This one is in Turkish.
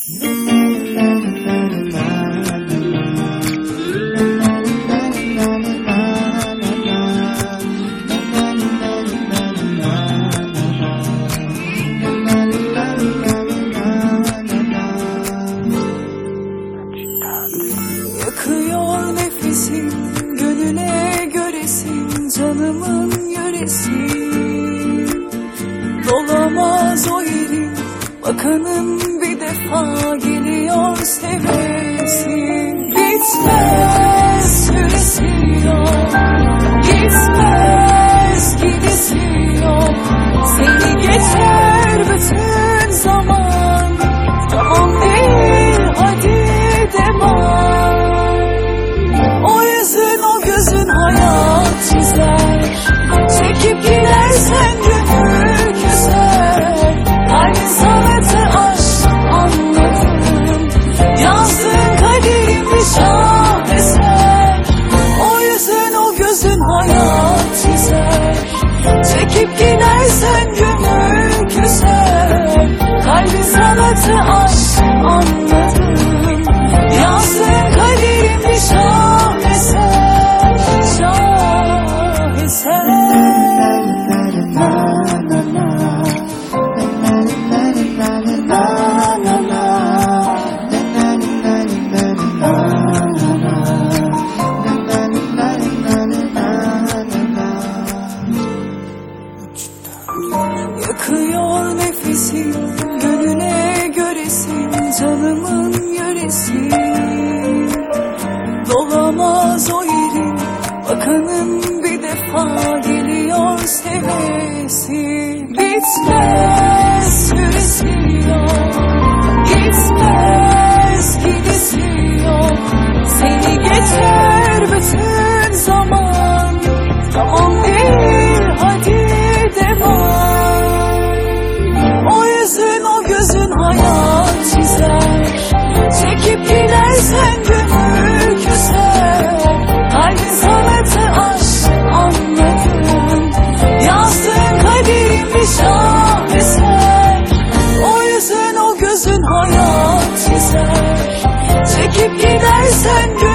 Yakıyor nefesin, gönlüne göresin, canımın yöresi. Dolamaz o yerin, bakanım bir defa geliyor sevesi. Gitmez süresi yok, gitmez gidesi yok. Seni geçer bütün zaman, tamam değil hadi devam. O yüzün o gözün hayat çizer, çekip gidersen gönül küser. Kalbin sanatı aşk anladım, yazdığın kaderim bir şaheser. O yüzün o gözün hayat çizer, çekip gidersen gönül küser. Kalbin sanatı aşk anladım, yazdığın kaderim bir şaheser, şaheser. Yakıyor nefesin, gönlüne göresin, canımın yöresi. Dolamaz o yerin, bakanım bir defa geliyor sevesi. Gitmez süresi yok, gitmez gidesi yok. Seni geçer bütün zaman, tamam değil hadi devam. O yüzün o gözün hayat çizer, çekip gidersen gönül küser. Kalbin sanatı aşk anladım, yazdığın kaderim bir şaheser. O yüzün o gözün hayat çizer, çekip gidersen gönül